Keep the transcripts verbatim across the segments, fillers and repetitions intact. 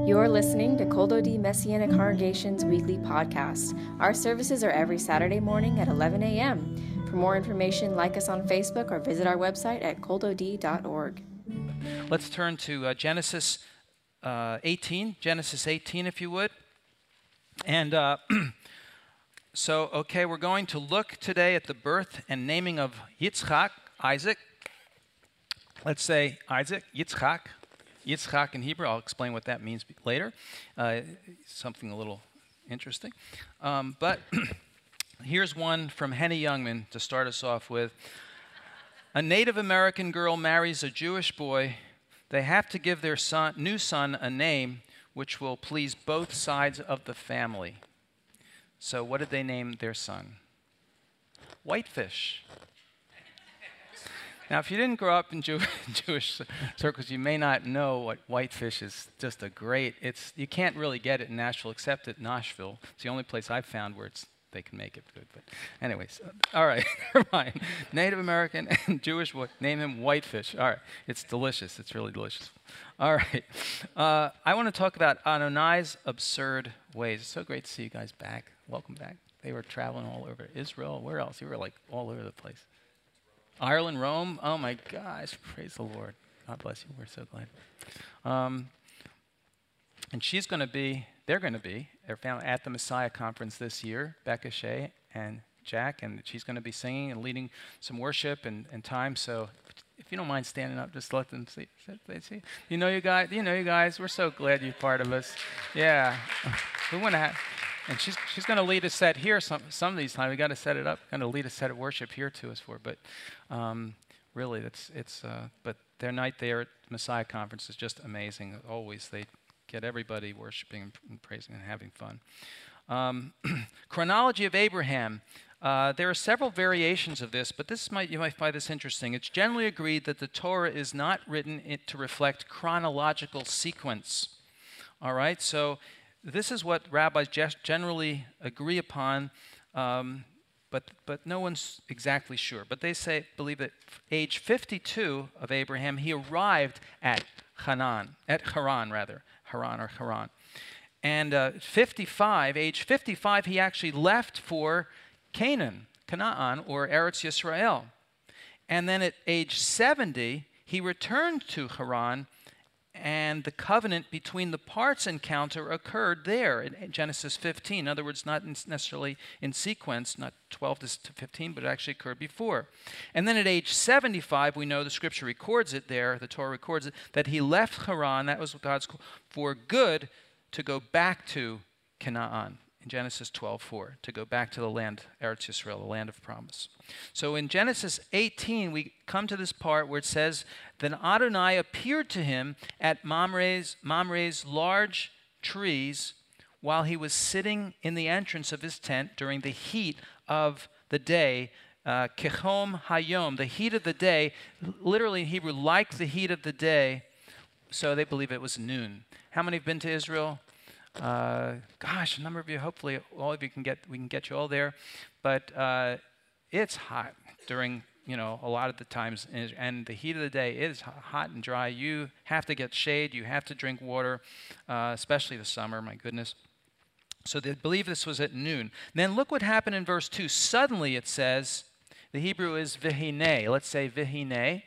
You're listening to Kol Dodi Messianic Congregation's weekly podcast. Our services are every Saturday morning at eleven a.m. For more information, like us on Facebook or visit our website at kol dodi dot org. Let's turn to uh, Genesis uh, eighteen. Genesis eighteen, if you would. And uh, so, okay, we're going to look today at the birth and naming of Yitzchak, Isaac. Let's say Isaac, Yitzchak. Yitzchak in Hebrew, I'll explain what that means later. Uh, something a little interesting. Um, but here's one from Henny Youngman to start us off with. A Native American girl marries a Jewish boy. They have to give their son, new son a name which will please both sides of the family. So what did they name their son? Whitefish. Now, if you didn't grow up in Jew- Jewish circles, you may not know what whitefish is. Just a great, it's, you can't really get it in Nashville except at Nashville. It's the only place I've found where it's, they can make it good. But anyways, uh, all right, never mind. Native American and Jewish boy, name him Whitefish. All right, it's delicious. It's really delicious. All right, uh, I want to talk about Adonai's absurd ways. It's so great to see you guys back. Welcome back. They were traveling all over Israel. Where else? You were like all over the place. Ireland, Rome, oh my gosh, praise the Lord. God bless you, we're so glad. Um, and she's going to be, they're going to be, they're found at the Messiah Conference this year, Becca Shea and Jack, and she's going to be singing and leading some worship and, and time, so if you don't mind standing up, just let them see. They see. You know you guys, you know you guys, we're so glad you're part of us. Yeah, we want to have... And she's she's going to lead a set here some some of these times. We got to set it up. Going to lead a set of worship here to us for. But um, really, that's it's. Uh, but their night there at Messiah Conference is just amazing. Always they get everybody worshiping and praising and having fun. Um, chronology of Abraham. Uh, there are several variations of this, but this might you might find this interesting. It's generally agreed that the Torah is not written it to reflect chronological sequence. All right, so. This is what rabbis generally agree upon, um, but but no one's exactly sure. But they say believe that age fifty-two of Abraham, he arrived at Haran, at Haran rather, Haran or Haran, and uh, fifty-five, age fifty-five, he actually left for Canaan, Canaan or Eretz Yisrael, and then at age seventy, he returned to Haran. And the covenant between the parts encounter occurred there in Genesis fifteen. In other words, not necessarily in sequence, not twelve to fifteen, but it actually occurred before. And then at age seventy-five, we know the scripture records it there, the Torah records it, that he left Haran, that was God's call, for good to go back to Canaan. In Genesis twelve four, to go back to the land, Eretz Yisrael, the land of promise. So in Genesis eighteen, we come to this part where it says, Then Adonai appeared to him at Mamre's, Mamre's large trees while he was sitting in the entrance of his tent during the heat of the day, uh, Kechom Hayom, the heat of the day, literally in Hebrew, like the heat of the day, so they believe it was noon. How many have been to Israel? Uh, gosh, a number of you, hopefully all of you can get, we can get you all there. But uh, it's hot during, you know, a lot of the times. And the heat of the day, it is hot and dry. You have to get shade. You have to drink water, uh, especially the summer, my goodness. So they believe this was at noon. Then look what happened in verse two. Suddenly it says, the Hebrew is vihine. Let's say vihine.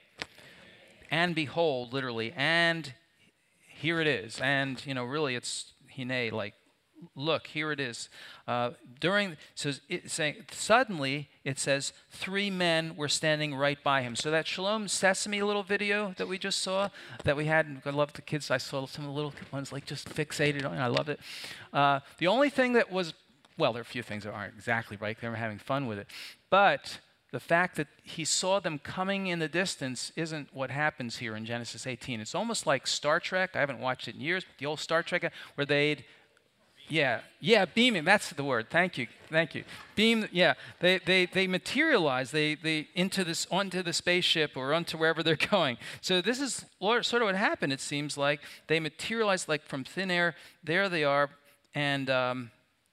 And behold, literally. And here it is. And, you know, really it's... Hine, like, look, here it is. Uh, during, so it saying, suddenly, it says, three men were standing right by him. So that Shalom Sesame little video that we just saw, that we had, I love the kids, I saw some of the little ones, like, just fixated on it, I loved it. Uh, the only thing that was, well, there are a few things that aren't exactly right, they were having fun with it, but the fact that he saw them coming in the distance isn't what happens here in Genesis eighteen. It's almost like Star Trek. I haven't watched it in years, but the old Star Trek where they'd, yeah, yeah, beaming. That's the word. Thank you, thank you. Beam, yeah. They they they materialize. They they into this onto the spaceship or onto wherever they're going. So this is sort of what happened. It seems like they materialized like from thin air. There they are, and um,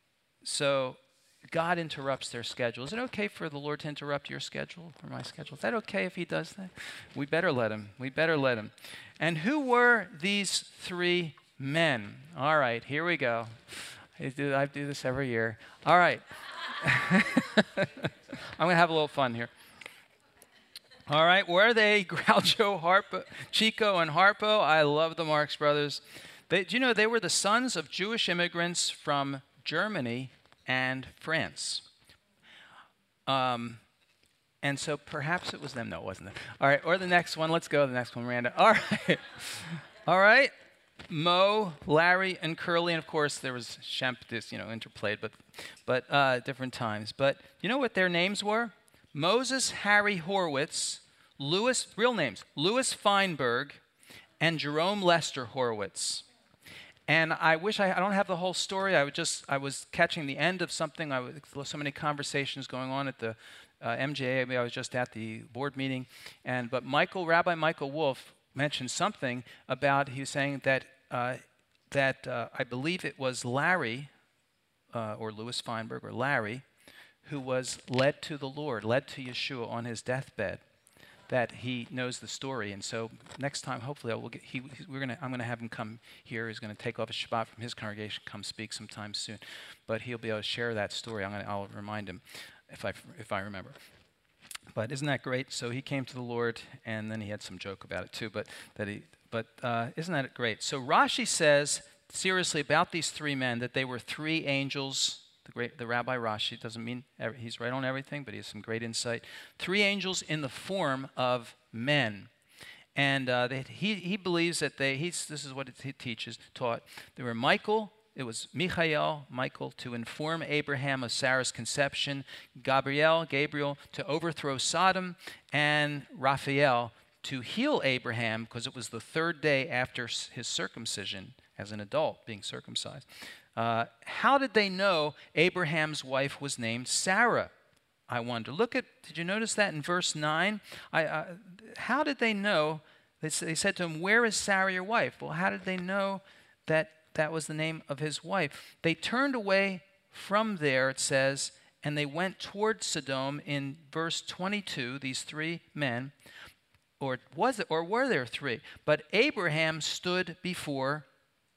so. God interrupts their schedule. Is it okay for the Lord to interrupt your schedule or my schedule? Is that okay if he does that? We better let him. We better let him. And who were these three Men. All right, here we go. I do, I do this every year. All right. I'm going to have a little fun here. All right, where are they? Groucho, Harpo, Chico, and Harpo. I love the Marx Brothers. They, do you know they were the sons of Jewish immigrants from Germany and France? Um, and so perhaps it was them. No, it wasn't them. All right, or the next one. Let's go to the next one, Miranda. All right. All right. Mo, Larry, and Curly, and of course there was Shemp, this, you know, interplayed, but, but uh, different times. But you know what their names were? Moses Harry Horwitz, Louis, real names, Louis Feinberg, and Jerome Lester Horwitz. And I wish I, I don't have the whole story. I was just, I was catching the end of something. I was, so many conversations going on at the uh, M J A. I was just at the board meeting, and but Michael, Rabbi Michael Wolf mentioned something about, he was saying that uh, that uh, I believe it was Larry, uh, or Louis Feinberg, or Larry, who was led to the Lord, led to Yeshua on his deathbed, that he knows the story. And so next time, hopefully, I will get, he, we're gonna, I'm going to have him come here. He's going to take off his Shabbat from his congregation, come speak sometime soon. But he'll be able to share that story. I'm gonna, I'll remind him if I, if I remember. But isn't that great? So he came to the Lord, and then he had some joke about it too. But that he, but uh, isn't that great? So Rashi says seriously about these three men that they were three angels. The great, the Rabbi Rashi doesn't mean every, he's right on everything, but he has some great insight. Three angels in the form of men, and uh, they, he he believes that they. He's, this is what he teaches, taught. There were Michael. It was Michael, Michael, to inform Abraham of Sarah's conception, Gabriel, Gabriel, to overthrow Sodom, and Raphael to heal Abraham, because it was the third day after his circumcision as an adult, being circumcised. Uh, how did they know Abraham's wife was named Sarah? I wonder. Look at, did you notice that in verse nine? I, uh, how did they know? They, they said to him, where is Sarah, your wife? Well, how did they know that that was the name of his wife? They turned away from there, it says, and they went toward Sodom in verse twenty-two, these three men. Or was it, or were there three? But Abraham stood before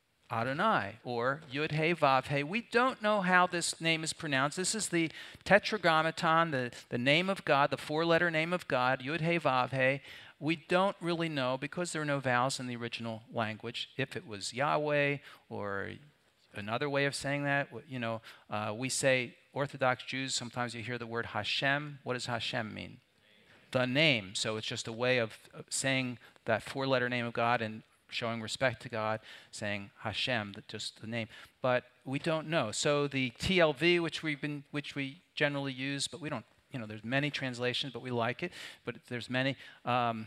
Adonai, or Yud-He Vav-He. We don't know how this name is pronounced. This is the Tetragrammaton, the, the name of God, the four-letter name of God, Yud-He Vav-He. We don't really know, because there are no vowels in the original language, if it was Yahweh or another way of saying that. You know, uh, we say, Orthodox Jews, sometimes you hear the word Hashem. What does Hashem mean? The name. So it's just a way of saying that four-letter name of God and showing respect to God, saying Hashem, that just the name. But we don't know. So the T L V, which we've been, which we generally use, but we don't, you know, there's many translations, but we like it. But there's many, um,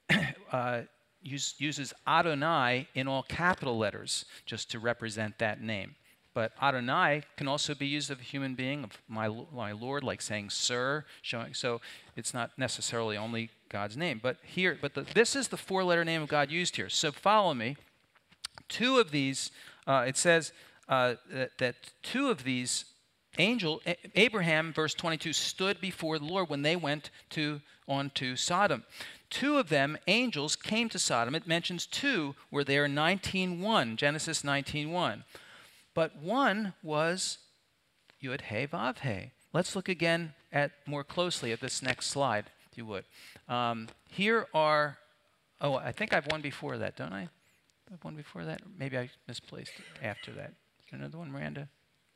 uh, use, uses Adonai in all capital letters just to represent that name. But Adonai can also be used of a human being, of my, my Lord, like saying Sir, showing. So it's not necessarily only God's name. But here, but the, this is the four-letter name of God used here. So follow me. Two of these, uh, it says uh, that, that two of these angel, A- Abraham, verse twenty-two, stood before the Lord when they went to on to Sodom. Two of them, angels, came to Sodom. It mentions two were there in nineteen one, Genesis nineteen one. But one was Yud-He Vav-He. Let's look again at more closely at this next slide, if you would. Um, here are, oh, I think I have one before that, don't I? I have one before that? Maybe I misplaced it after that. Is there another one, Miranda?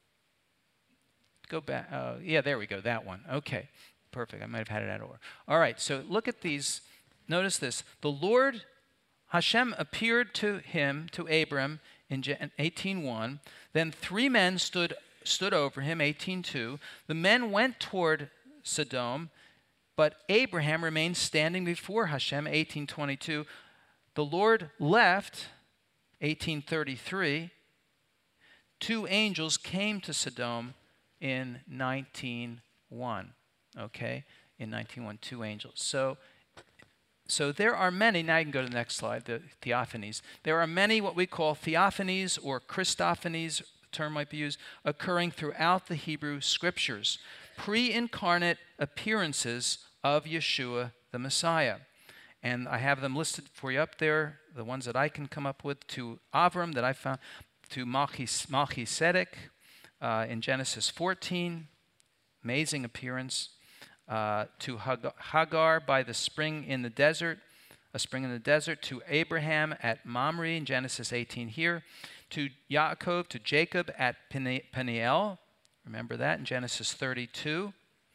Go back. Uh, yeah, there we go, that one. Okay, perfect. I might have had it out of order. All right, so look at these. Notice this. The Lord, Hashem, appeared to him, to Abram, in eighteen one. Then three men stood stood over him, eighteen two. The men went toward Sodom, but Abraham remained standing before Hashem, eighteen twenty-two. The Lord left, eighteen thirty-three. Two angels came to Sodom in nineteen one. Okay, in nineteen one, two angels. So So there are many, now you can go to the next slide, the theophanies. There are many what we call theophanies or Christophanies, the term might be used, occurring throughout the Hebrew scriptures. Pre-incarnate appearances of Yeshua the Messiah. And I have them listed for you up there. the ones that I can come up with, to Avram that I found, to Melchis- Melchizedek uh, in Genesis fourteen, amazing appearance, uh, to Hag- Hagar by the spring in the desert, a spring in the desert, to Abraham at Mamre in Genesis eighteen here, to Yaakov, to Jacob at Peni- Peniel, remember that in Genesis thirty-two,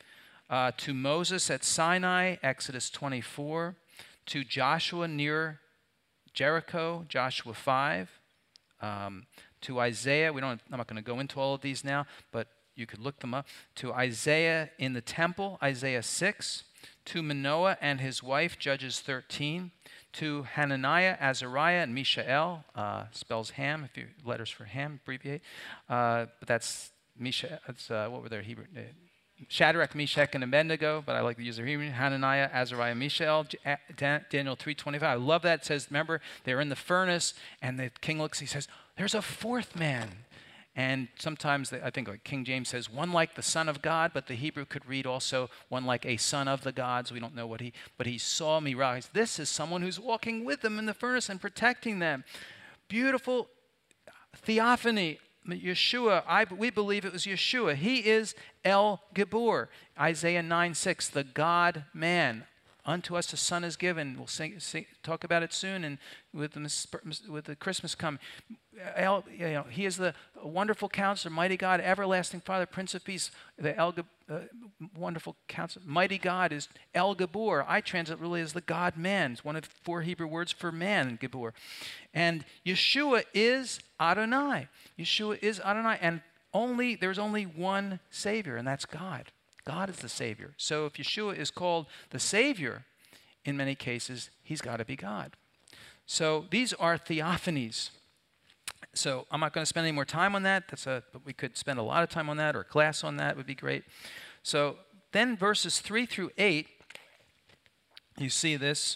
uh, to Moses at Sinai, Exodus twenty-four, to Joshua near Jericho, Joshua five, um, to Isaiah, we don't, I'm not going to go into all of these now, but you could look them up, to Isaiah in the temple, Isaiah six, to Manoah and his wife, Judges thirteen, to Hananiah, Azariah, and Mishael, uh, spells Ham, if you letters for Ham, abbreviate, uh, but that's Mishael, that's, uh, what were their Hebrew, uh, Shadrach, Meshach, and Abednego, but I like to use their Hebrew, Hananiah, Azariah, Mishael, J- Daniel three twenty-five. I love that. It says, remember, they're in the furnace, and the king looks, he says, there's a fourth man. And sometimes, they, I think like King James says, one like the Son of God, but the Hebrew could read also one like a son of the gods. We don't know what he, but he saw me rise. This is someone who's walking with them in the furnace and protecting them. Beautiful theophany. Yeshua, I, we believe it was Yeshua. He is El Gibor. Isaiah nine six, the God-man. Unto us a son is given. We'll sing, sing, talk about it soon, and with the, with the Christmas coming. El, you know, he is the wonderful counselor, mighty God, everlasting Father, Prince of Peace. The El, uh, wonderful counselor, mighty God is El Gibor. I translate really as the God-man. It's one of four Hebrew words for man, Gibor. And Yeshua is Adonai. Yeshua is Adonai, and only there's only one Savior, and that's God. God is the Savior. So if Yeshua is called the Savior, in many cases, he's got to be God. So these are theophanies. So I'm not going to spend any more time on that. That's a, but we could spend a lot of time on that, or a class on that would be great. So then verses three through eight, you see this.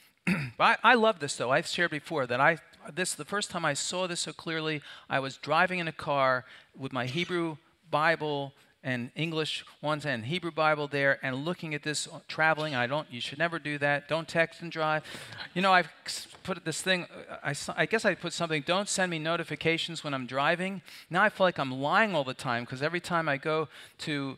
I, I love this, though. I've shared before that I this the first time I saw this so clearly, I was driving in a car with my Hebrew Bible and English ones and Hebrew Bible there, and looking at this traveling. I don't. You should never do that. Don't text and drive. You know, I've put this thing. I, I guess I put something. Don't send me notifications when I'm driving. Now I feel like I'm lying all the time, because every time I go to,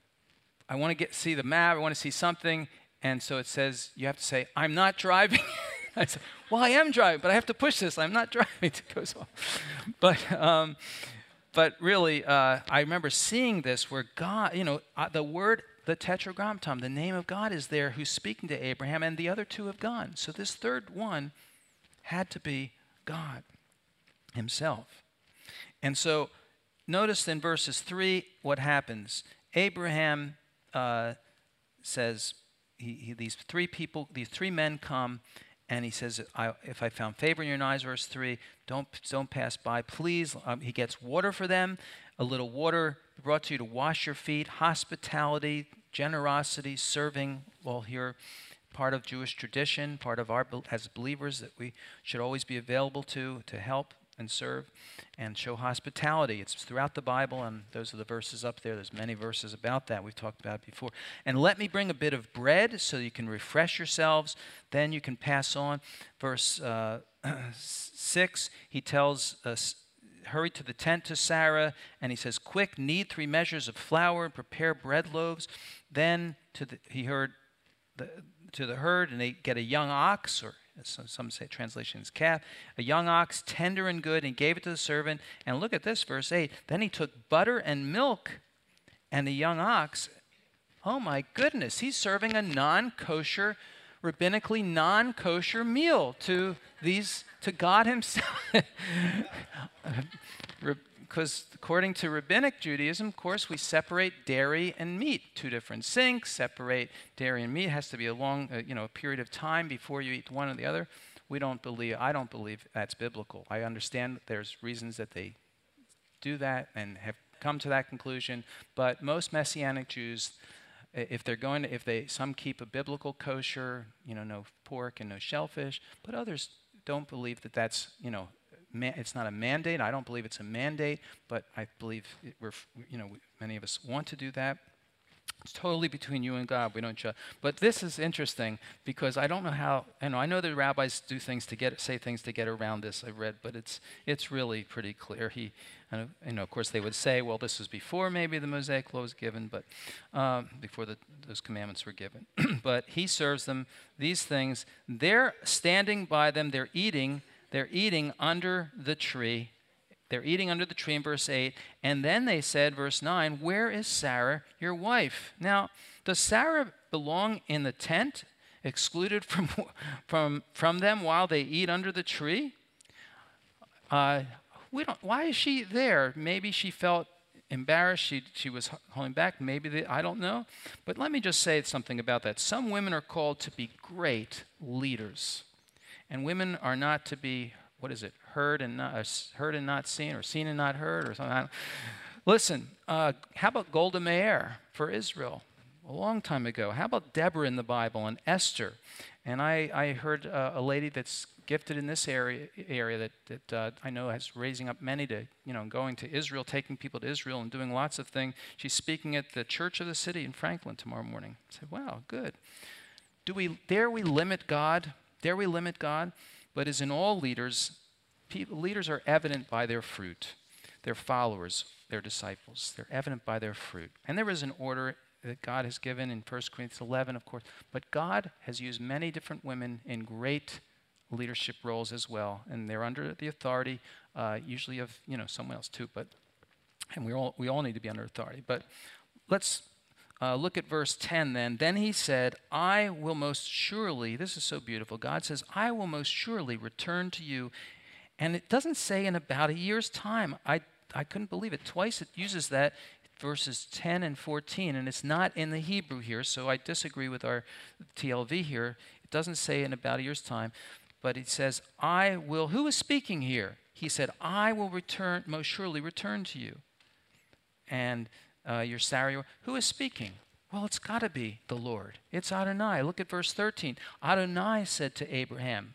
I want to get see the map. I want to see something, and so it says you have to say, "I'm not driving." I say, "Well, I am driving, but I have to push this. I'm not driving." It goes off. But. Um, But really, uh, I remember seeing this where God, you know, uh, the word, the tetragrammaton, the name of God is there who's speaking to Abraham, and the other two have gone. So this third one had to be God himself. And so notice in verses three what happens. Abraham uh, says, he, he, these three people, these three men come, and he says, I, if I found favor in your eyes, verse three, don't, don't pass by, please. Um, he gets water for them, a little water brought to you to wash your feet, hospitality, generosity, serving, well, here, part of Jewish tradition, part of our, as believers, that we should always be available to, to help and serve and show hospitality. It's throughout the Bible, and those are the verses up there. There's many verses about that. We've talked about it before. And let me bring a bit of bread so you can refresh yourselves. Then you can pass on. Verse uh, six, he tells us, hurry to the tent to Sarah, and he says, quick, knead three measures of flour and prepare bread loaves. Then to the, he heard the, to the herd, and they get a young ox, or some say translation is calf, a young ox, tender and good, and gave it to the servant. And look at this, verse eight. Then he took butter and milk and the young ox. Oh my goodness, he's serving a non-kosher, rabbinically non-kosher meal to these, to God himself. Because according to rabbinic Judaism, of course, we separate dairy and meat. Two different sinks, separate dairy and meat. It has to be a long, uh, you know, a period of time before you eat one or the other. We don't believe, I don't believe that's biblical. I understand there's reasons that they do that and have come to that conclusion, but most Messianic Jews, if they're going to, if they, some keep a biblical kosher, you know, no pork and no shellfish, but others don't believe that that's, you know, it's not a mandate. I don't believe it's a mandate, but I believe it, we're, you know, many of us want to do that. It's totally between you and God. We don't judge. But this is interesting because I don't know how. I know I know the rabbis do things to get say things to get around this. I've read, but it's it's really pretty clear. He, and, you know, of course, they would say, well, this was before maybe the Mosaic law was given, but um, before the, those commandments were given. But he serves them these things. They're standing by them. They're eating. They're eating under the tree. They're eating under the tree in verse eight. And then they said, verse nine, where is Sarah, your wife? Now, does Sarah belong in the tent, excluded from, from, from them while they eat under the tree? Uh, we don't. Why is she there? Maybe she felt embarrassed. She, she was holding back. Maybe, they, I don't know. But let me just say something about that. Some women are called to be great leaders. And women are not to be, what is it, heard and not, uh, heard and not seen, or seen and not heard, or something. Listen, uh, how about Golda Meir for Israel a long time ago? How about Deborah in the Bible and Esther? And I, I heard uh, a lady that's gifted in this area area that, that uh, I know is raising up many to, you know, going to Israel, taking people to Israel and doing lots of things. She's speaking at the Church of the City in Franklin tomorrow morning. I said, wow, good. Do we, dare we limit God? Dare we limit God? But as in all leaders, people, leaders are evident by their fruit. Their followers, their disciples, they're evident by their fruit. And there is an order that God has given in First Corinthians eleven, of course. But God has used many different women in great leadership roles as well. And they're under the authority, uh, usually of, you know, someone else too. But, and we all, we all need to be under authority. But let's uh, look at verse ten then. Then he said, I will most surely, this is so beautiful. God says, I will most surely return to you. And it doesn't say in about a year's time. I, I couldn't believe it. Twice it uses that, verses ten and fourteen, and it's not in the Hebrew here, so I disagree with our T L V here. It doesn't say in about a year's time, but it says, I will, who is speaking here? He said, I will return, most surely return to you. And uh, your Sarah, who is speaking? Well, it's got to be the Lord. It's Adonai. Look at verse thirteen. Adonai said to Abraham,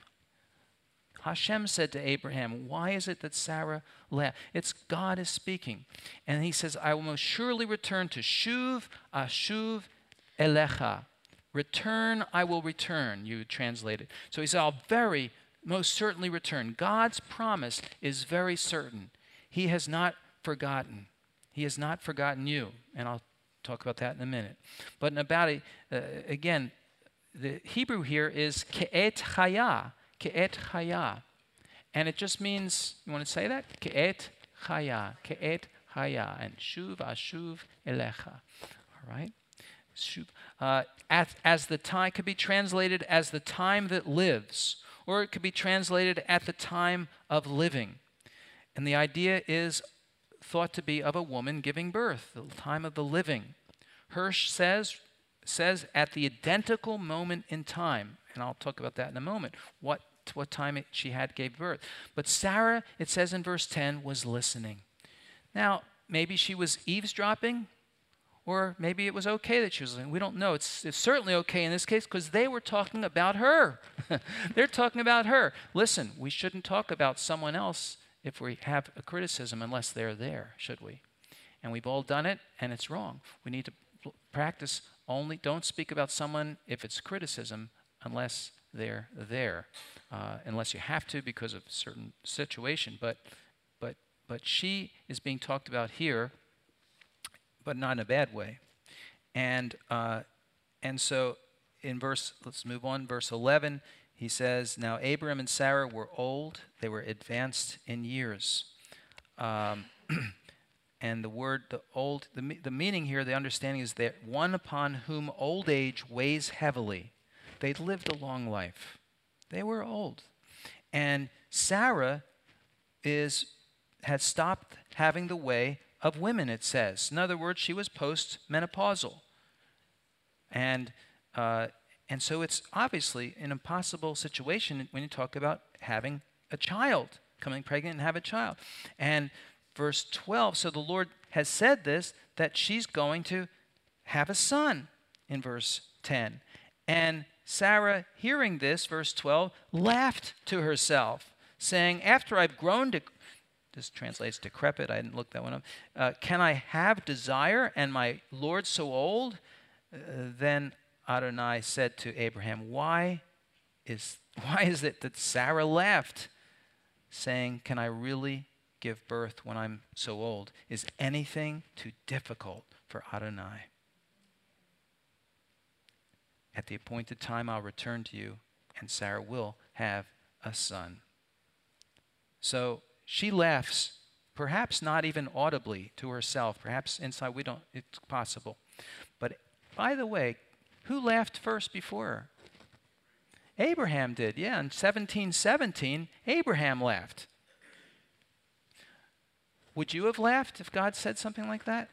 Hashem said to Abraham, why is it that Sarah laughed? It's God is speaking. And he says, I will most surely return to Shuv, Ashuv, Elecha. Return, I will return, you translate it. So he said, I'll very, most certainly return. God's promise is very certain. He has not forgotten. He has not forgotten you. And I'll talk about that in a minute. But in about, a, uh, again, the Hebrew here is ke'et chaya. Ke'et chaya. And it just means, you want to say that? Ke'et chaya. Ke'et chaya. And shuv ashuv elecha. All right? Shuv. Uh, as, as the time, could be translated as the time that lives. Or it could be translated at the time of living. And the idea is thought to be of a woman giving birth, the time of the living. Hirsch says, says at the identical moment in time. And I'll talk about that in a moment, what, what time it, she had gave birth. But Sarah, it says in verse ten, was listening. Now, maybe she was eavesdropping, or maybe it was okay that she was listening. We don't know. It's, it's certainly okay in this case because they were talking about her. They're talking about her. Listen, we shouldn't talk about someone else if we have a criticism unless they're there, should we? And we've all done it, and it's wrong. We need to practice only, don't speak about someone if it's criticism unless they're there, uh, unless you have to because of a certain situation. But, but, but she is being talked about here, but not in a bad way. And, uh, and so in verse, let's move on, verse eleven, he says, now Abraham and Sarah were old, they were advanced in years. Um, and the word, the old, the, the meaning here, the understanding is that one upon whom old age weighs heavily. They'd lived a long life. They were old. And Sarah is, had stopped having the way of women, it says. In other words, she was post-menopausal. And, uh, and so it's obviously an impossible situation when you talk about having a child, coming pregnant and have a child. And verse twelve, so the Lord has said this, that she's going to have a son in verse ten. And Sarah, hearing this, verse twelve, laughed to herself, saying, after I've grown to, this translates decrepit, I didn't look that one up, uh, can I have desire and my Lord so old? Uh, then Adonai said to Abraham, why is, why is it that Sarah laughed, saying, can I really give birth when I'm so old? Is anything too difficult for Adonai? At the appointed time, I'll return to you, and Sarah will have a son. So she laughs, perhaps not even audibly to herself. Perhaps inside we don't, it's possible. But by the way, who laughed first before her? Abraham did, yeah. In seventeen seventeen, Abraham laughed. Would you have laughed if God said something like that?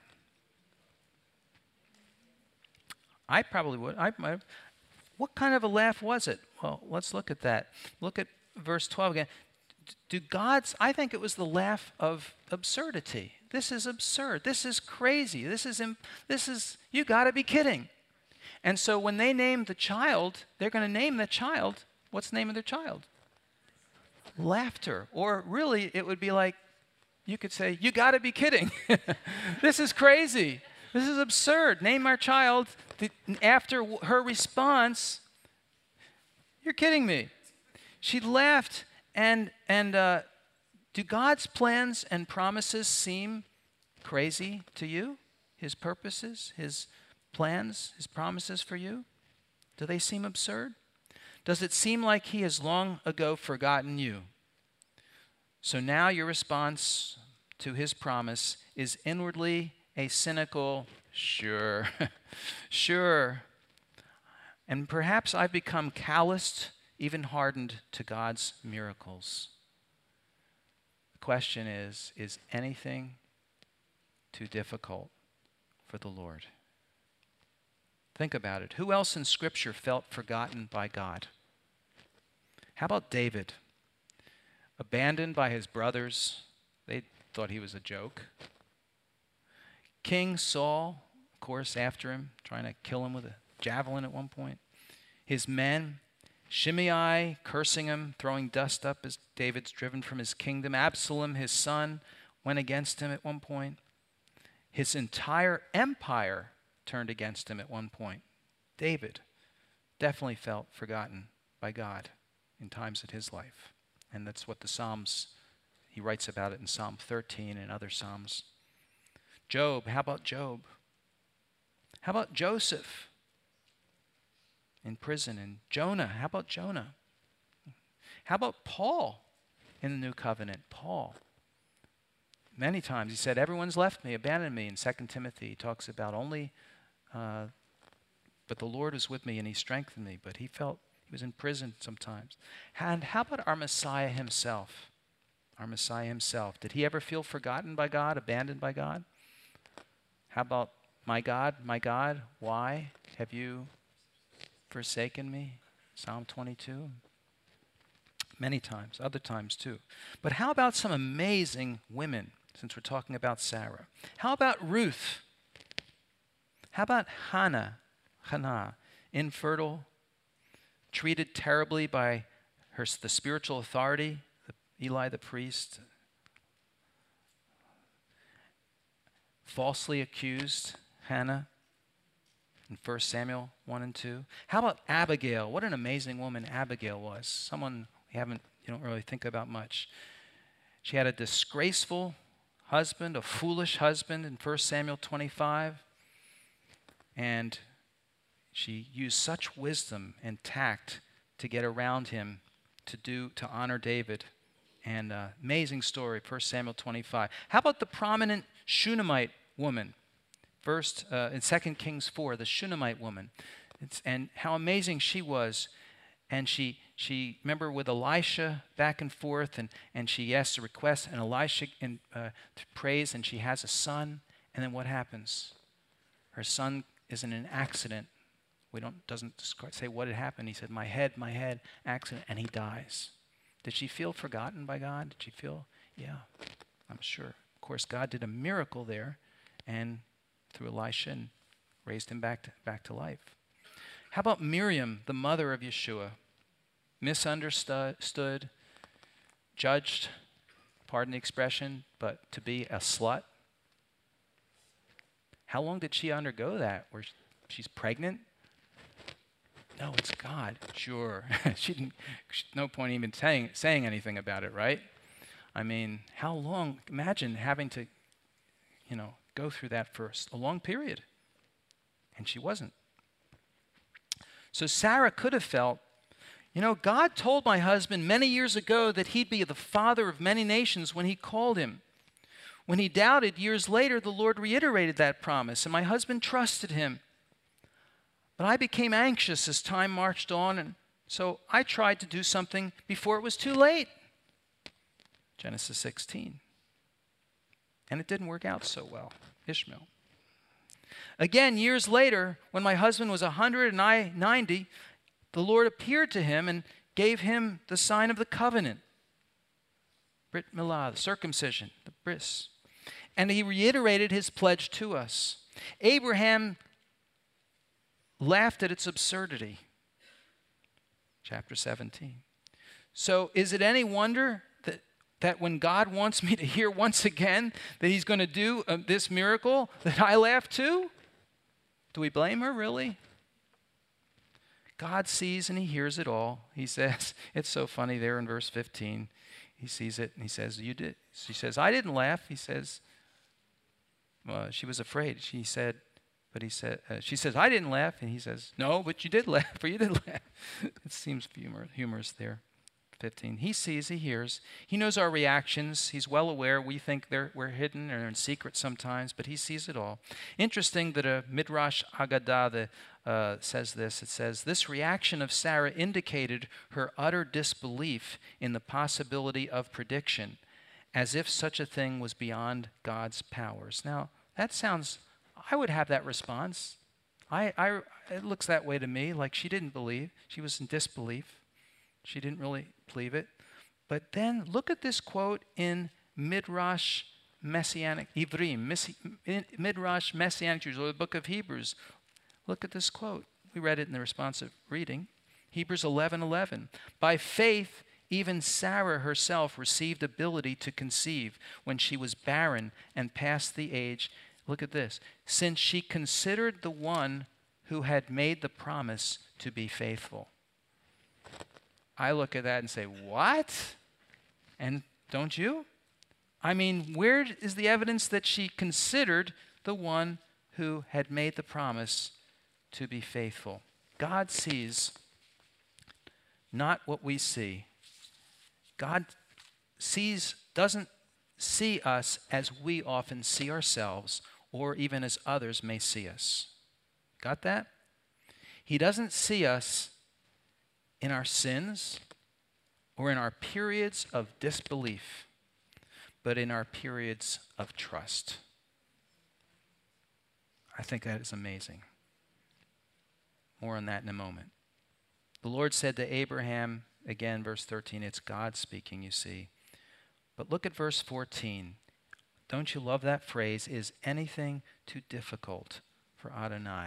I probably would. I, I, what kind of a laugh was it? Well, let's look at that. Look at verse twelve again. Do God's, I think it was the laugh of absurdity. This is absurd. This is crazy. This is, this is, you got to be kidding. And so when they name the child, they're going to name the child, what's the name of their child? Laughter. Or really, it would be like, you could say, you got to be kidding. This is crazy. This is absurd. Name our child. The, after her response, you're kidding me. She laughed. And, and uh, do God's plans and promises seem crazy to you? His purposes, his plans, his promises for you? Do they seem absurd? Does it seem like he has long ago forgotten you? So now your response to his promise is inwardly a cynical, sure, sure. And perhaps I've become calloused, even hardened to God's miracles. The question is, is anything too difficult for the Lord? Think about it. Who else in Scripture felt forgotten by God? How about David? Abandoned by his brothers. They thought he was a joke. King Saul, of course, after him, trying to kill him with a javelin at one point. His men, Shimei cursing him, throwing dust up as David's driven from his kingdom. Absalom, his son, went against him at one point. His entire empire turned against him at one point. David definitely felt forgotten by God in times of his life. And that's what the Psalms, he writes about it in Psalm thirteen and other Psalms. Job, how about Job? How about Joseph in prison? And Jonah, how about Jonah? How about Paul in the New Covenant? Paul. Many times he said, everyone's left me, abandoned me. In Second Timothy, he talks about only, uh, but the Lord was with me and he strengthened me. But he felt he was in prison sometimes. And how about our Messiah himself? Our Messiah himself. Did he ever feel forgotten by God, abandoned by God? How about, my God, my God, why have you forsaken me? Psalm twenty-two. Many times, other times too. But how about some amazing women, since we're talking about Sarah? How about Ruth? How about Hannah? Hannah, infertile, treated terribly by her, the spiritual authority, the, Eli the priest, falsely accused Hannah in First Samuel one and two. How about Abigail? What an amazing woman Abigail was. Someone we haven't, you don't really think about much. She had a disgraceful husband, a foolish husband in First Samuel twenty-five. And she used such wisdom and tact to get around him to do, to honor David. And uh, amazing story, First Samuel twenty-five. How about the prominent Shunammite woman? First, uh, in Second Kings four, the Shunammite woman. It's, and how amazing she was. And she, she remember with Elisha back and forth, and, and she asks a request, and Elisha in, uh, prays, and she has a son. And then what happens? Her son is in an accident. We don't, doesn't say what had happened. He said, my head, my head, accident, and he dies. Did she feel forgotten by God? Did she feel, yeah, I'm sure. Of course, God did a miracle there, and through Elisha, and raised him back to, back to life. How about Miriam, the mother of Yeshua? Misunderstood, judged, pardon the expression, but to be a slut. How long did she undergo that? Where she's pregnant? No, it's God. Sure. she didn't, no point even saying, saying anything about it, right? I mean, how long? Imagine having to, you know, go through that for a long period. And she wasn't. So Sarah could have felt, you know, God told my husband many years ago that he'd be the father of many nations when he called him. When he doubted years later, the Lord reiterated that promise, and my husband trusted him. But I became anxious as time marched on, and so I tried to do something before it was too late. Genesis sixteen. And it didn't work out so well. Ishmael. Again, years later, when my husband was one hundred and I ninety, the Lord appeared to him and gave him the sign of the covenant. Brit Milah, the circumcision, the bris. And he reiterated his pledge to us. Abraham laughed at its absurdity. Chapter seventeen. So is it any wonder that, that when God wants me to hear once again that he's going to do uh, this miracle, that I laugh too? Do we blame her, really? God sees and he hears it all. He says, it's so funny there in verse fifteen. He sees it and he says, you did. She says, I didn't laugh. He says, well, she was afraid. She said, but he said, uh, she says, I didn't laugh. And he says, no, but you did laugh, or you did laugh. It seems humor, humorous there. fifteen. He sees, he hears. He knows our reactions. He's well aware. We think they're, we're hidden or in secret sometimes, but he sees it all. Interesting that a Midrash Agadah the, uh, says this. It says, this reaction of Sarah indicated her utter disbelief in the possibility of prediction, as if such a thing was beyond God's powers. Now, that sounds, I would have that response. I, I, it looks that way to me, like she didn't believe. She was in disbelief. She didn't really believe it. But then look at this quote in Midrash Messianic, Ivrim, Midrash Messianic Jews, or the book of Hebrews. Look at this quote. We read it in the responsive reading. Hebrews eleven eleven. By faith, even Sarah herself received ability to conceive when she was barren and past the age. Look at this. Since she considered the one who had made the promise to be faithful. I look at that and say, what? And don't you? I mean, where is the evidence that she considered the one who had made the promise to be faithful? God sees not what we see. God sees, doesn't see us as we often see ourselves, or even as others may see us. Got that? He doesn't see us in our sins or in our periods of disbelief, but in our periods of trust. I think that is amazing. More on that in a moment. The Lord said to Abraham, again, verse thirteen, it's God speaking, you see. But look at verse fourteen. Don't you love that phrase? Is anything too difficult for Adonai?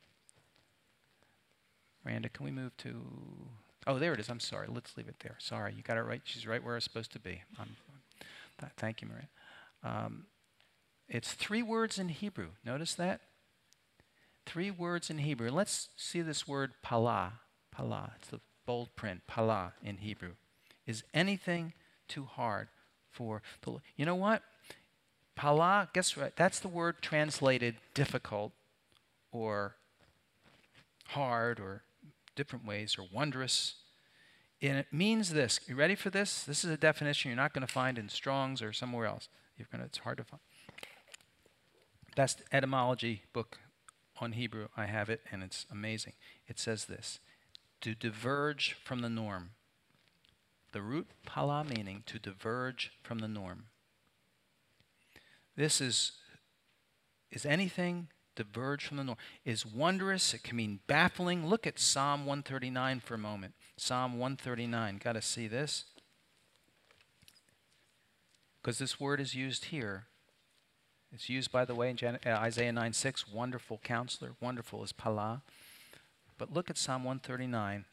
Miranda, can we move to... Oh, there it is. I'm sorry. Let's leave it there. Sorry. You got it right. She's right where it's supposed to be. Um, th- thank you, Maria. Um, it's three words in Hebrew. Notice that? Three words in Hebrew. Let's see this word pala. Pala. It's the bold print. Pala in Hebrew. Is anything too hard for the Lord? You know what? Pala, guess what? That's the word translated difficult or hard or different ways, or wondrous. And it means this. You ready for this? This is a definition you're not going to find in Strong's or somewhere else. You're gonna, it's hard to find. Best etymology book on Hebrew, I have it, and it's amazing. It says this: to diverge from the norm. The root pala meaning to diverge from the norm. This is, is anything diverge from the norm, is wondrous. It can mean baffling. Look at Psalm one thirty-nine for a moment. Psalm one thirty-nine. Got to see this? Because this word is used here. It's used, by the way, in Gen- uh, Isaiah nine six. Wonderful counselor. Wonderful is pala. But look at Psalm one thirty-nine.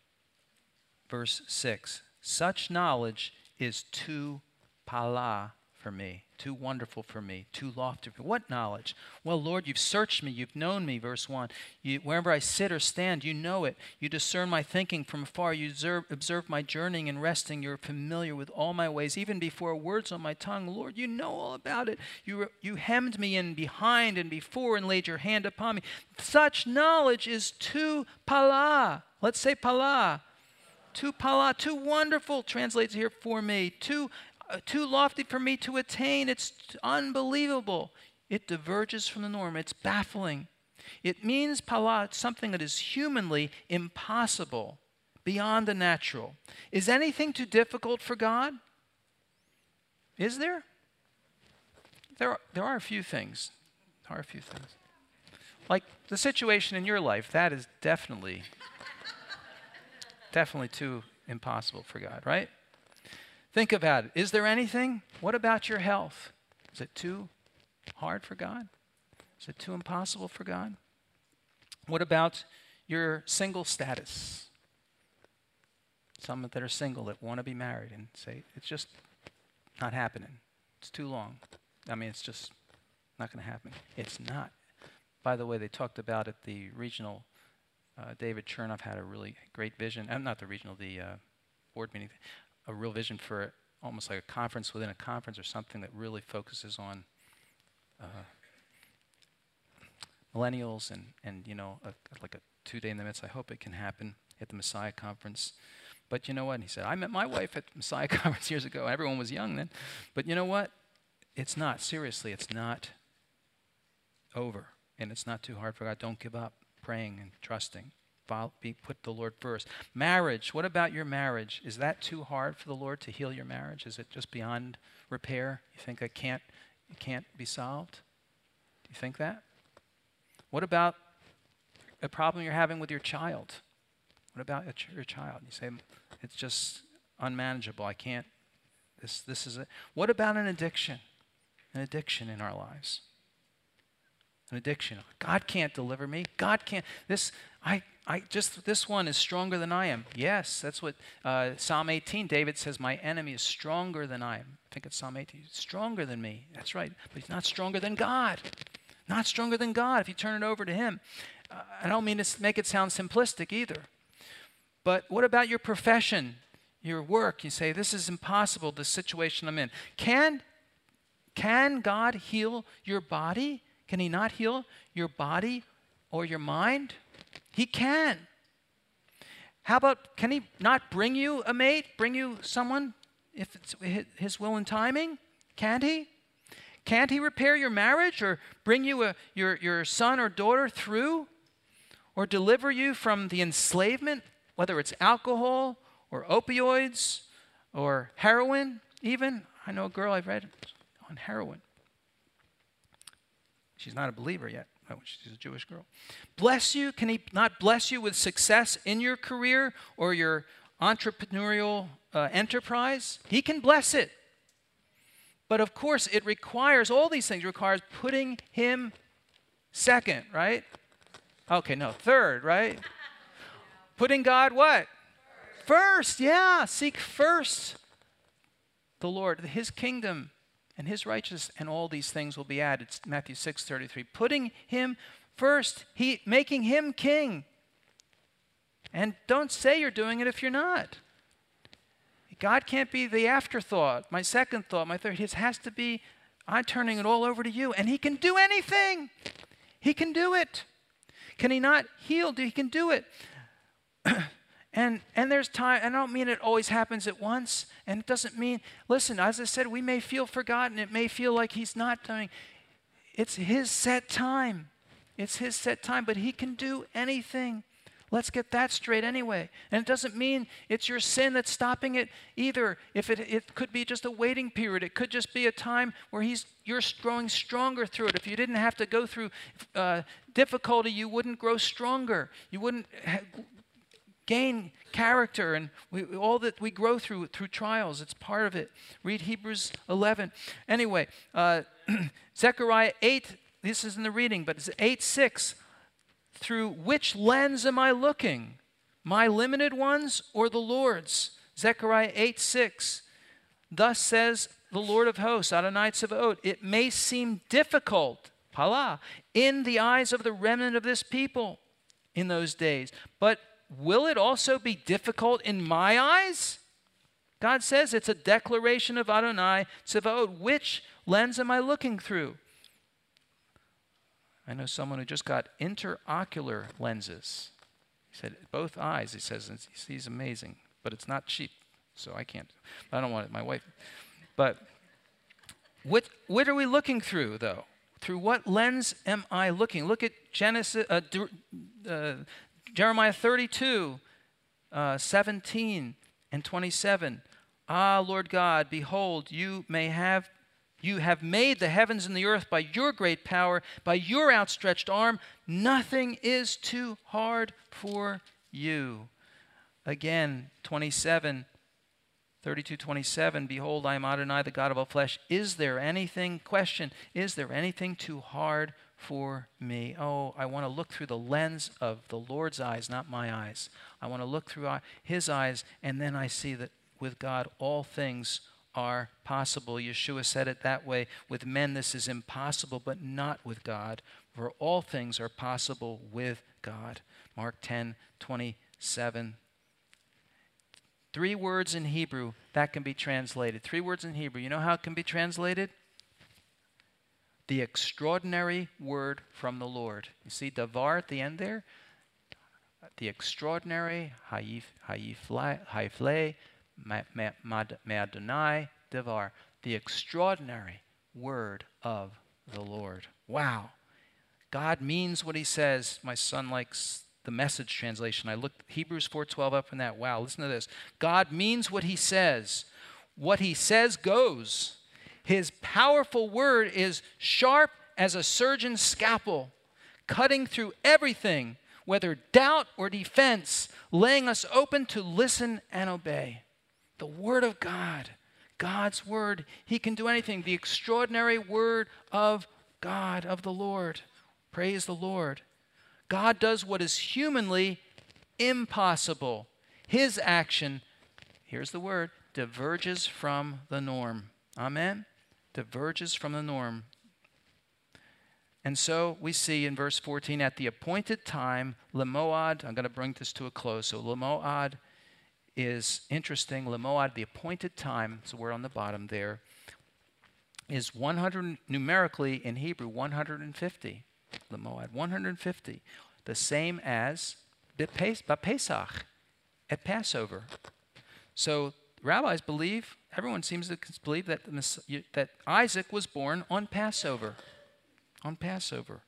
Verse six. Such knowledge is too pala for me, too wonderful for me, too lofty for me. What knowledge? Well, Lord, you've searched me, you've known me, verse one. You, wherever I sit or stand, you know it. You discern my thinking from afar. You observe, observe my journeying and resting. You're familiar with all my ways, even before words on my tongue. Lord, you know all about it. You, you hemmed me in behind and before and laid your hand upon me. Such knowledge is too pala. Let's say pala. Too pala, too wonderful, translates here for me. Too Uh, too lofty for me to attain. It's t- unbelievable. It diverges from the norm. It's baffling. It means pala, something that is humanly impossible, beyond the natural. Is anything too difficult for God? Is there? There are, there are a few things. There are a few things. Like the situation in your life, that is definitely, definitely too impossible for God, right? Think about it. Is there anything? What about your health? Is it too hard for God? Is it too impossible for God? What about your single status? Some that are single that want to be married and say, it's just not happening. It's too long. I mean, it's just not going to happen. It's not. By the way, they talked about at the regional, uh, David Chernoff had a really great vision. I'm not the regional, the uh, board meeting. A real vision for almost like a conference within a conference or something that really focuses on uh, millennials and, and you know, a, like a two-day in the midst. I hope it can happen at the Messiah Conference. But you know what? And he said, I met my wife at the Messiah Conference years ago. Everyone was young then. But you know what? It's not. Seriously, it's not over. And it's not too hard for God. Don't give up praying and trusting. Be, put the Lord first. Marriage. What about your marriage? Is that too hard for the Lord to heal your marriage? Is it just beyond repair? You think it can't, it can't be solved? Do you think that? What about a problem you're having with your child? What about your child? You say, it's just unmanageable. I can't. This, this is it. What about an addiction? An addiction in our lives. An addiction. God can't deliver me. God can't. This, I, I just, this one is stronger than I am. Yes, that's what uh, Psalm eighteen, David says, my enemy is stronger than I am. I think it's Psalm eighteen. He's stronger than me. That's right. But he's not stronger than God. Not stronger than God if you turn it over to him. Uh, I don't mean to make it sound simplistic either. But what about your profession, your work? You say, this is impossible, this situation I'm in. Can, can God heal your body? Can he not heal your body or your mind? He can. How about, can he not bring you a mate, bring you someone if it's his will and timing? Can't he? Can't he repair your marriage or bring you a, your, your son or daughter through or deliver you from the enslavement, whether it's alcohol or opioids or heroin even? I know a girl I've read on heroin. She's not a believer yet. Oh, she's a Jewish girl. Bless you. Can he not bless you with success in your career or your entrepreneurial uh, enterprise? He can bless it. But of course, it requires, all these things requires putting him second, right? Okay, no, third, right? Putting God what? First. First, yeah. Seek first the Lord, his kingdom and his righteousness, and all these things will be added. It's Matthew six thirty-three. Putting him first, he making him king. And don't say you're doing it if you're not. God can't be the afterthought, my second thought, my third. It has to be, I'm turning it all over to you. And he can do anything. He can do it. Can he not heal? He can do it. And and there's time, and I don't mean it always happens at once, and it doesn't mean, listen, as I said, we may feel forgotten. It may feel like he's not doing. It's his set time. It's his set time, but he can do anything. Let's get that straight anyway. And it doesn't mean it's your sin that's stopping it either. If it, it could be just a waiting period. It could just be a time where he's you're growing stronger through it. If you didn't have to go through uh, difficulty, you wouldn't grow stronger. You wouldn't ha- gain character, and we, all that we grow through through trials. It's part of it. Read Hebrews eleven. Anyway, uh, Zechariah eight, this is in the reading, but it's eight six. Through which lens am I looking? My limited ones or the Lord's? Zechariah eight six. Thus says the Lord of hosts, Adonai Tzevaot. It may seem difficult, Pala, in the eyes of the remnant of this people in those days. But will it also be difficult in my eyes? God says it's a declaration of Adonai Tzevaot. Which lens am I looking through? I know someone who just got interocular lenses. He said both eyes, he says, and he sees amazing, but it's not cheap, so I can't. I don't want it, my wife. But what, what are we looking through, though? Through what lens am I looking? Look at Genesis, uh, uh, Jeremiah thirty-two, uh, seventeen and twenty-seven. Ah, Lord God, behold, you may have, you have made the heavens and the earth by your great power, by your outstretched arm. Nothing is too hard for you. Again, twenty-seven, thirty-two, twenty-seven. Behold, I am Adonai, the God of all flesh. Is there anything, question, is there anything too hard for me? Oh, I want to look through the lens of the Lord's eyes, not my eyes. I want to look through his eyes, and then I see that with God, all things are possible. Yeshua said it that way. With men, this is impossible, but not with God, for all things are possible with God. Mark ten, twenty-seven. Three words in Hebrew that can be translated. Three words in Hebrew. You know how it can be translated? The extraordinary word from the Lord. You see davar at the end there? The extraordinary, haifle, Madonai Devar, the extraordinary word of the Lord. Wow. God means what he says. My son likes the Message translation. I looked Hebrews four twelve up in that. Wow, listen to this. God means what he says. What he says goes. His powerful word is sharp as a surgeon's scalpel, cutting through everything, whether doubt or defense, laying us open to listen and obey. The word of God, God's word, he can do anything. The extraordinary word of God, of the Lord. Praise the Lord. God does what is humanly impossible. His action, here's the word, diverges from the norm. Amen? Diverges from the norm. And so we see in verse fourteen, at the appointed time, Lemoad, I'm going to bring this to a close. So Lemoad is interesting. Lemoad, the appointed time, it's a word on the bottom there, is one hundred, numerically in Hebrew, one hundred fifty. Lemoad, one hundred fifty. The same as Pesach, at Passover. So rabbis believe, everyone seems to believe that, the, that Isaac was born on Passover. On Passover.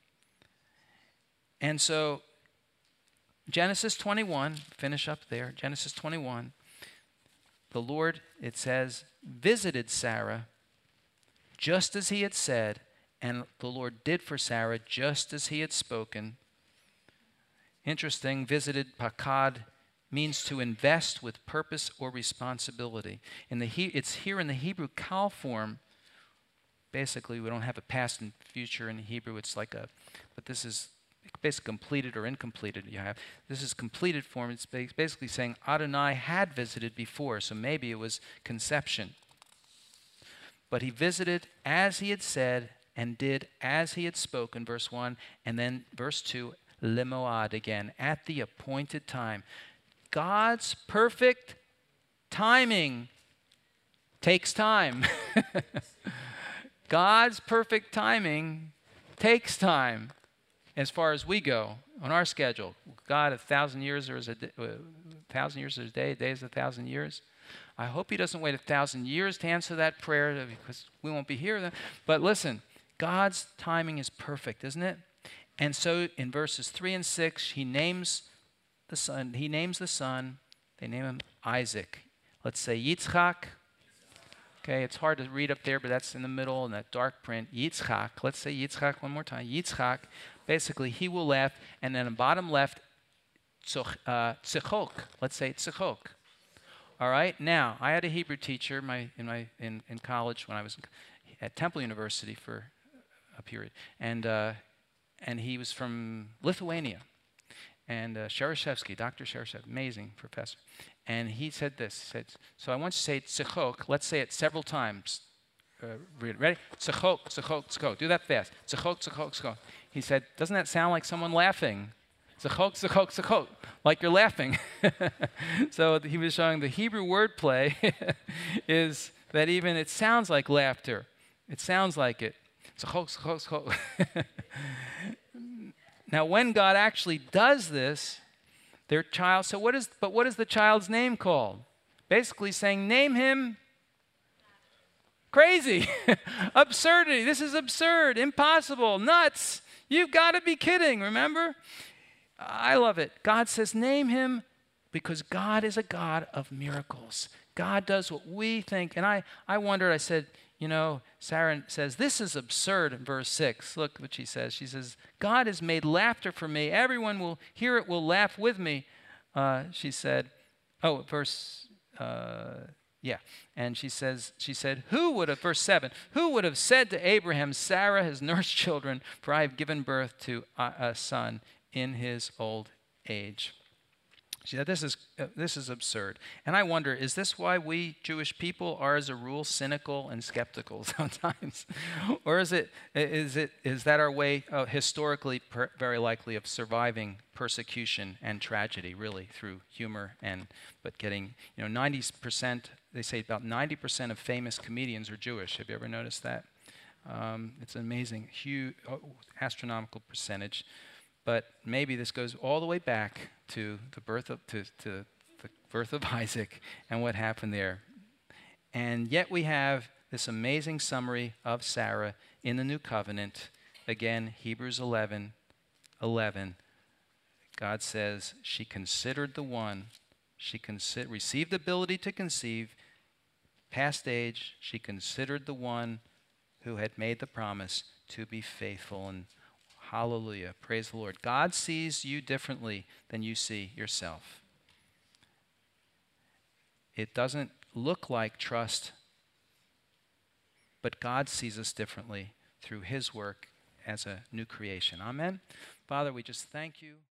And so Genesis twenty-one, finish up there, Genesis twenty-one, the Lord, it says, visited Sarah just as he had said, and the Lord did for Sarah just as he had spoken. Interesting, visited, pakad, means to invest with purpose or responsibility. In the he, it's here in the Hebrew kal form. Basically, we don't have a past and future in Hebrew. It's like a, but this is basically completed or incompleted. You have this is completed form. It's basically saying Adonai had visited before, so maybe it was conception. But he visited as he had said and did as he had spoken, verse one, and then verse two, Lemoad again, at the appointed time. God's perfect timing takes time. God's perfect timing takes time as far as we go on our schedule. God, a thousand years or is a, a thousand years is a day, a day is a thousand years. I hope he doesn't wait a thousand years to answer that prayer because we won't be here then. But listen, God's timing is perfect, isn't it? And so in verses three and six, he names the son. He names the son. They name him Isaac. Let's say Yitzchak. Okay, it's hard to read up there, but that's in the middle in that dark print. Yitzchak. Let's say Yitzchak one more time. Yitzchak. Basically, he will laugh. And then in bottom left, tzechok. Let's say tzechok. All right. Now, I had a Hebrew teacher my, in my in, in college when I was at Temple University for a period, and uh, and he was from Lithuania. And uh, Shereshevsky, Doctor Shereshevsky, amazing professor. And he said this, he said, so I want you to say tzechok, let's say it several times. uh, read it. Ready? Tzachok, tzachok, tzachok. Do that fast. Tzachok, tzachok, tzachok. He said, doesn't that sound like someone laughing? Tzachok, tzachok, tzachok. Like you're laughing. So he was showing the Hebrew wordplay is that even it sounds like laughter. It sounds like it. Tzachok, tzachok, tzachok. Now, when God actually does this, their child, so what is, but what is the child's name called? Basically saying, name him crazy, absurdity. This is absurd, impossible, nuts. You've got to be kidding, remember? I love it. God says, name him because God is a God of miracles. God does what we think. And I, I wondered, I said, you know, Sarah says, this is absurd in verse six. Look what she says. She says, God has made laughter for me. Everyone will hear it, will laugh with me. Uh, she said, oh, verse, uh, yeah. And she says, she said, who would have, verse seven, who would have said to Abraham, Sarah has nursed children, for I have given birth to a, a son in his old age. See, that this is uh, this is absurd. And I wonder, is this why we Jewish people are, as a rule, cynical and skeptical sometimes, or is it is it is that our way, uh, historically, per, very likely, of surviving persecution and tragedy, really through humor and but getting, you know, ninety percent. They say about ninety percent of famous comedians are Jewish. Have you ever noticed that? Um, it's an amazing, huge, astronomical percentage. But maybe this goes all the way back to the birth of to, to the birth of Isaac and what happened there. And yet we have this amazing summary of Sarah in the New Covenant. Again, Hebrews eleven, eleven. God says she considered the one, she consi- received the ability to conceive, past age, she considered the one who had made the promise to be faithful. And hallelujah. Praise the Lord. God sees you differently than you see yourself. It doesn't look like trust, but God sees us differently through his work as a new creation. Amen. Father, we just thank you.